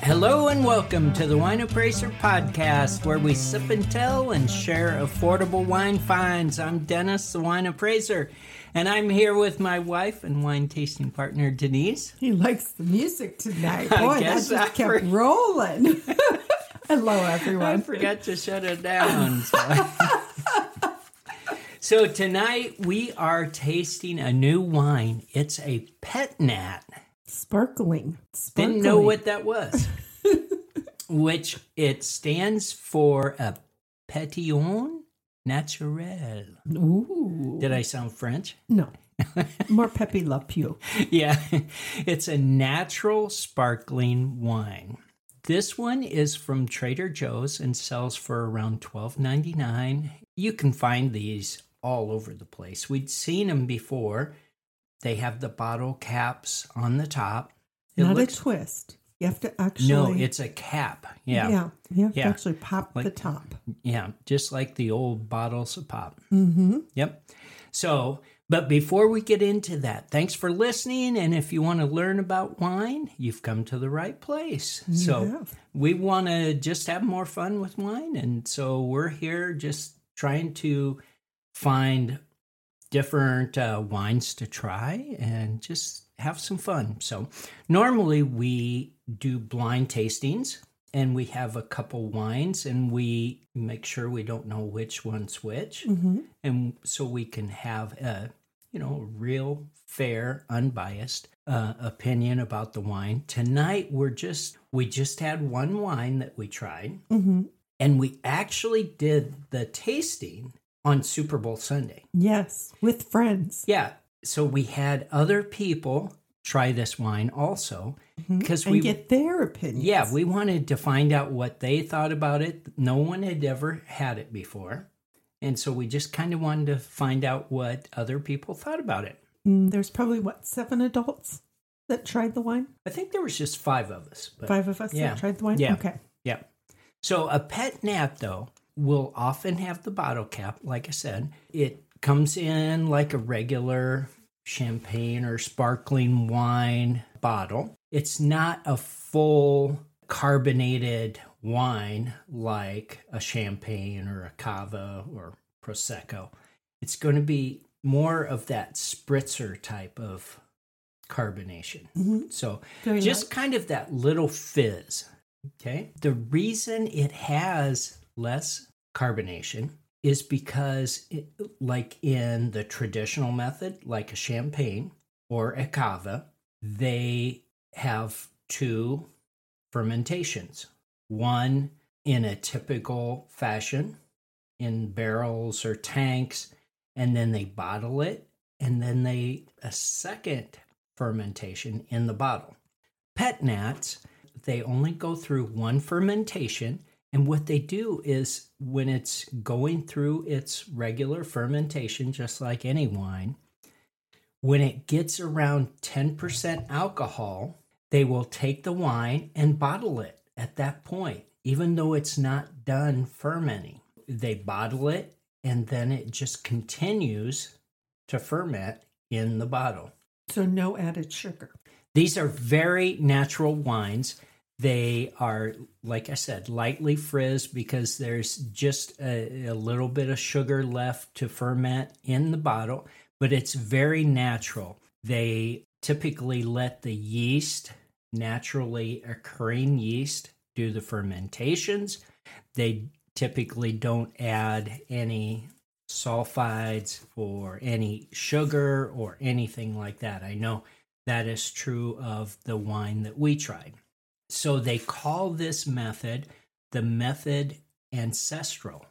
Hello and welcome to the Wine Appraiser podcast, where we sip and tell and share affordable wine finds. I'm Dennis, the Wine Appraiser, and I'm here with my wife and wine tasting partner, Denise. He likes the music tonight. Boy, that just kept rolling. Hello, everyone. I forgot to shut it down. So tonight we are tasting a new wine. It's a Pet Nat. Sparkling. Didn't know what that was. Which it stands for a Pétillant Naturel. Ooh. Did I sound French? No. More Pepe Le Pew. Yeah. It's a natural sparkling wine. This one is from Trader Joe's and sells for around $12.99. You can find these all over the place. We'd seen them before. They have the bottle caps on the top. Not a twist. You have to actually... No, it's a cap. Yeah. Yeah. You have to actually pop the top. Yeah, just like the old bottles of pop. Mm-hmm. Yep. So, but before we get into that, thanks for listening. And if you want to learn about wine, you've come to the right place. So we want to just have more fun with wine. And so we're here just trying to find different wines to try and just have some fun. So normally we do blind tastings and we have a couple wines and we make sure we don't know which one's which. Mm-hmm. And so we can have a, real, fair, unbiased opinion about the wine. Tonight we just had one wine that we tried, mm-hmm. and we actually did the tasting on Super Bowl Sunday. Yes, with friends. Yeah. So we had other people try this wine also. Because we get their opinions. Yeah, we wanted to find out what they thought about it. No one had ever had it before. And so we just kind of wanted to find out what other people thought about it. There's probably, 7 adults that tried the wine? I think there was just 5 of us. 5 of us that tried the wine? Yeah. Okay. Yeah. So a Pet Nat, though, will often have the bottle cap, like I said. It comes in like a regular champagne or sparkling wine bottle. It's not a full carbonated wine like a champagne or a cava or prosecco. It's going to be more of that spritzer type of carbonation. Mm-hmm. So very just nice. Kind of that little fizz. Okay. The reason it has less carbonation is because like in the traditional method, like a champagne or a cava, they have 2 fermentations. One in a typical fashion in barrels or tanks, and then they bottle it, and then a second fermentation in the bottle. Pet Nats, they only go through one fermentation. And what they do is when it's going through its regular fermentation, just like any wine, when it gets around 10% alcohol, they will take the wine and bottle it at that point, even though it's not done fermenting. They bottle it, and then it just continues to ferment in the bottle. So no added sugar. These are very natural wines. They are, like I said, lightly frizzed because there's just a little bit of sugar left to ferment in the bottle, but it's very natural. They typically let the yeast, naturally occurring yeast, do the fermentations. They typically don't add any sulfides or any sugar or anything like that. I know that is true of the wine that we tried. So they call this method the method ancestral.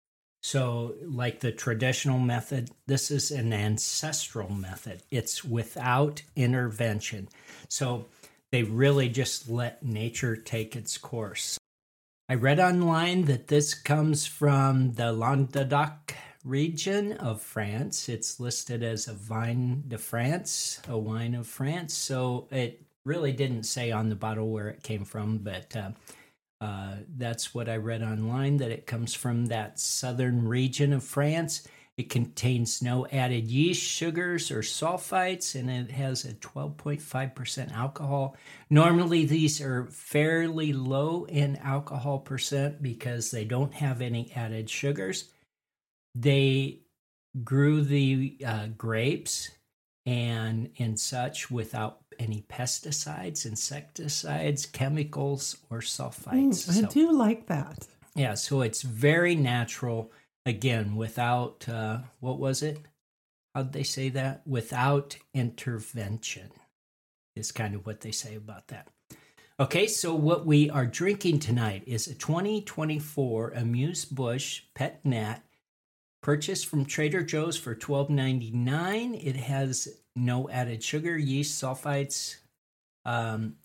So like the traditional method, this is an ancestral method. It's without intervention. So they really just let nature take its course. I read online that this comes from the Languedoc region of France. It's listed as a vin de France, a wine of France. So it really didn't say on the bottle where it came from, but that's what I read online, that it comes from that southern region of France. It contains no added yeast, sugars, or sulfites, and it has a 12.5% alcohol. Normally, these are fairly low in alcohol percent because they don't have any added sugars. They grew the grapes and such without any pesticides, insecticides, chemicals, or sulfites. I do like that. Yeah, so it's very natural. Again, without, what was it? How'd they say that? Without intervention is kind of what they say about that. Okay, so what we are drinking tonight is a 2024 Amuse-Bouche Pet Nat, purchased from Trader Joe's for $12.99. It has no added sugar, yeast, sulfites. 100%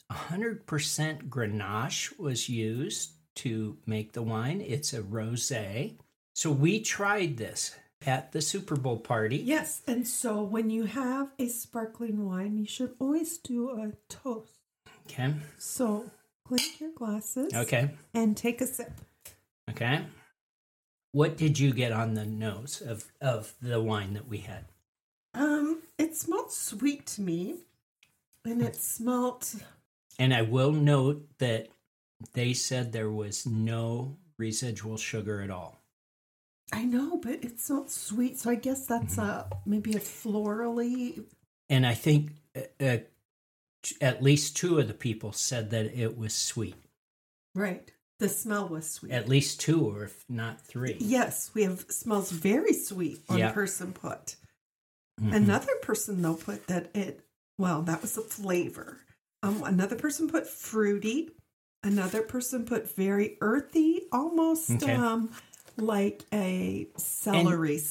Grenache was used to make the wine. It's a rosé. So we tried this at the Super Bowl party. Yes, and so when you have a sparkling wine, you should always do a toast. Okay. So clink your glasses. Okay. And take a sip. Okay. What did you get on the nose of the wine that we had? It smelled sweet to me, and it smelled... And I will note that they said there was no residual sugar at all. I know, but it smelled sweet, so I guess that's maybe a florally... And I think at least two of the people said that it was sweet. Right. The smell was sweet. At least two, or if not three. Yes, we have smells very sweet, one person put. Mm-hmm. Another person, though, put that that was the flavor. Another person put fruity. Another person put very earthy, almost like a celery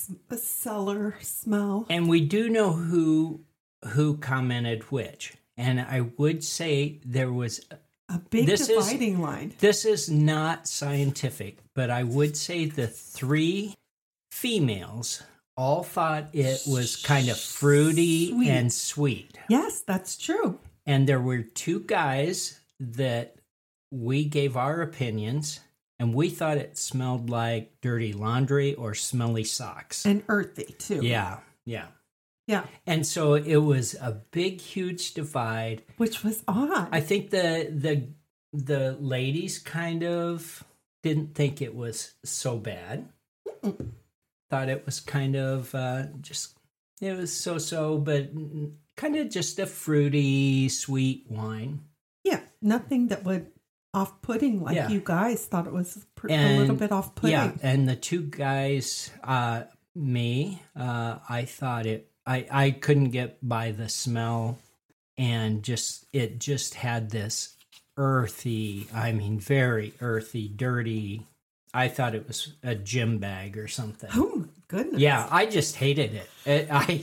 smell. And we do know who commented which. And I would say there was a big dividing line. This is not scientific, but I would say the three females all thought it was kind of fruity and sweet. Yes, that's true. And there were two guys that we gave our opinions, and we thought it smelled like dirty laundry or smelly socks. And earthy, too. Yeah. Yeah. And so it was a big, huge divide. Which was odd. I think the ladies kind of didn't think it was so bad. Mm-mm. Thought it was kind of it was so-so, but kind of just a fruity, sweet wine. Yeah, nothing that would off-putting like you guys thought it was a little bit off-putting. Yeah, and the two guys, I thought I couldn't get by the smell, and it just had this earthy, very earthy, dirty. I thought it was a gym bag or something. Oh, goodness. Yeah, I just hated it. I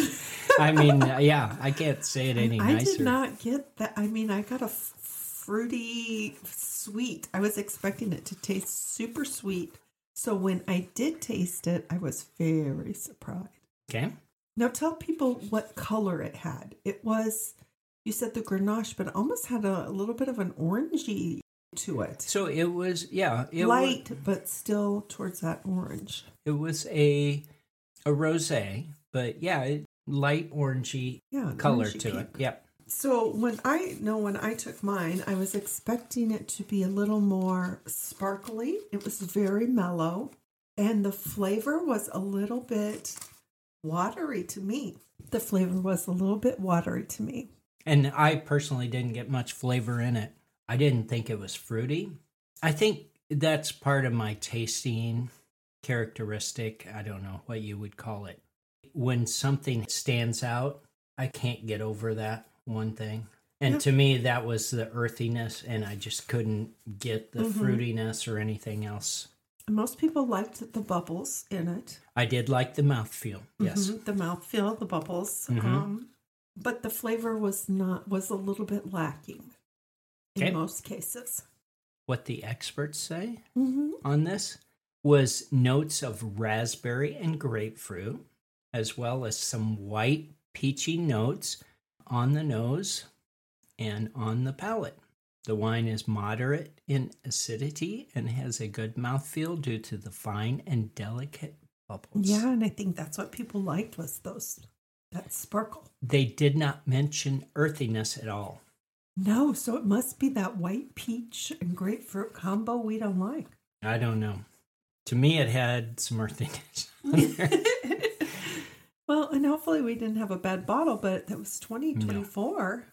can't say it any nicer. I did not get that. I got a fruity sweet. I was expecting it to taste super sweet. So when I did taste it, I was very surprised. Okay. Now tell people what color it had. It was, you said the Grenache, but it almost had a little bit of an orangey to it. So it was, light, but still towards that orange. It was a rosé, but light orangey color orangey to pink. It. Yep. So when I took mine, I was expecting it to be a little more sparkly. It was very mellow, and the flavor was a little bit watery to me. And I personally didn't get much flavor in it. I didn't think it was fruity. I think that's part of my tasting characteristic. I don't know what you would call it. When something stands out, I can't get over that one thing. And to me, that was the earthiness, and I just couldn't get the fruitiness or anything else. Most people liked the bubbles in it. I did like the mouthfeel, yes. The mouthfeel, the bubbles. But the flavor was a little bit lacking in most cases. What the experts say on this was notes of raspberry and grapefruit, as well as some white peachy notes on the nose and on the palate. The wine is moderate in acidity and has a good mouthfeel due to the fine and delicate bubbles. Yeah, and I think that's what people liked was that sparkle. They did not mention earthiness at all. No, so it must be that white peach and grapefruit combo we don't like. I don't know. To me, it had some earthiness. Well, and hopefully we didn't have a bad bottle, but that was 2024.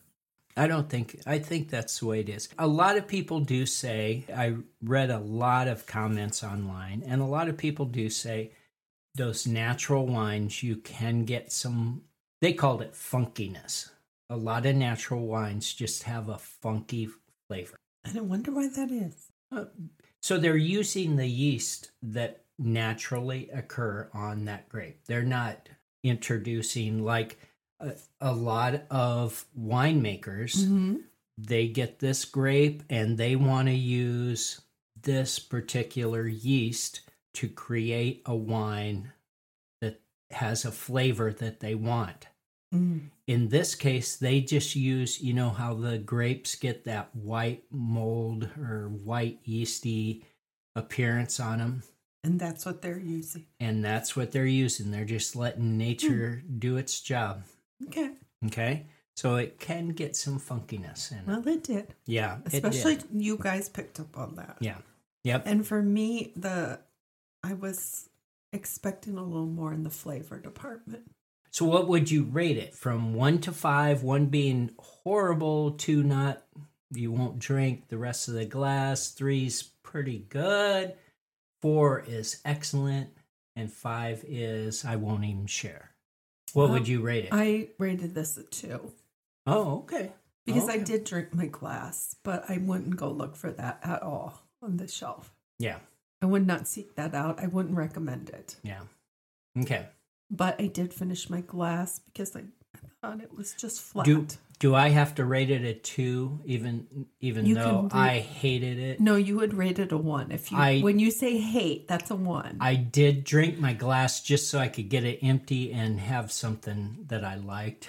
I think that's the way it is. A lot of people do say, I read a lot of comments online, and a lot of people do say those natural wines, you can get some, they called it funkiness. A lot of natural wines just have a funky flavor. And I wonder why that is. So they're using the yeast that naturally occur on that grape. They're not introducing like a lot of winemakers. They get this grape and they want to use this particular yeast to create a wine that has a flavor that they want. In this case, they just use, you know how the grapes get that white mold or white yeasty appearance on them? And that's what they're using. And that's what they're using. They're just letting nature do its job. Okay? So it can get some funkiness in it. Well, it did. Yeah. Especially you guys picked up on that. Yeah. Yep. And for me, I was expecting a little more in the flavor department. So what would you rate it from 1 to 5? 1 being horrible, 2 not, you won't drink the rest of the glass, 3's pretty good, 4 is excellent, and 5 is I won't even share. What would you rate it? I rated this a 2. Oh, okay. Because I did drink my glass, but I wouldn't go look for that at all on the shelf. Yeah. I would not seek that out. I wouldn't recommend it. Yeah. Okay. But I did finish my glass because I thought it was just flat. Do I have to rate it a 2 even though I hated it? No, you would rate it a 1. When you say hate, that's a 1. I did drink my glass just so I could get it empty and have something that I liked.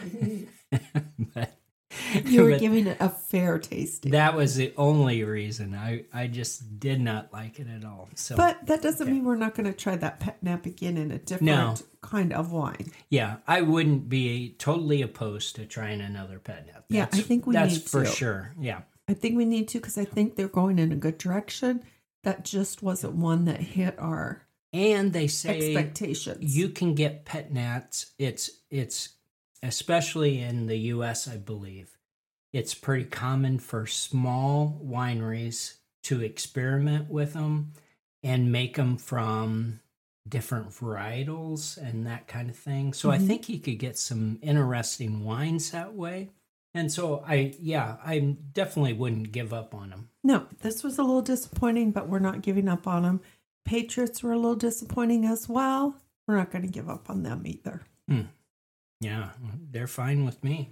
You were giving it a fair tasting. That was the only reason. I just did not like it at all. So, but that doesn't mean we're not going to try that Pet Nap again in a different kind of wine. Yeah, I wouldn't be totally opposed to trying another Pet Nap. I think we need to. That's for sure, yeah. I think we need to because I think they're going in a good direction. That just wasn't one that hit our and they say expectations. You can get Pet Nats. It's especially in the U.S., I believe, it's pretty common for small wineries to experiment with them and make them from different varietals and that kind of thing. So I think you could get some interesting wines that way. And so I definitely wouldn't give up on them. No, this was a little disappointing, but we're not giving up on them. Patriots were a little disappointing as well. We're not going to give up on them either. Yeah, they're fine with me.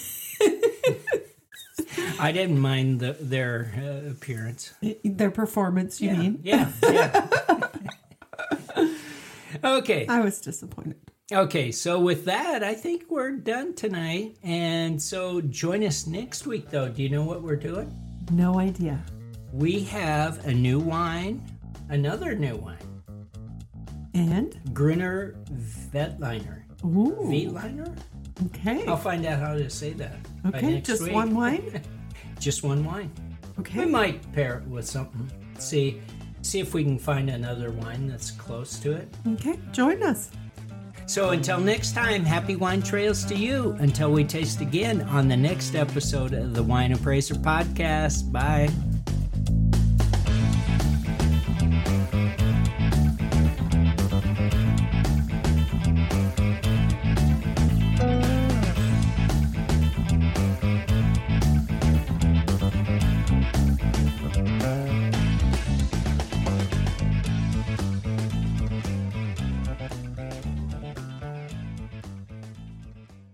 I didn't mind their appearance. Their performance, you mean? Yeah. Okay. I was disappointed. Okay, so with that, I think we're done tonight. And so join us next week, though. Do you know what we're doing? No idea. We have a new wine, another new wine. And? Gruner Veltliner. Ooh. Veltliner? Okay. I'll find out how to say that. Okay, just week. One wine? Just one wine. Okay. We might pair it with something. See if we can find another wine that's close to it. Okay, join us. So until next time, happy wine trails to you. Until we taste again on the next episode of the Wine Appraiser Podcast. Bye.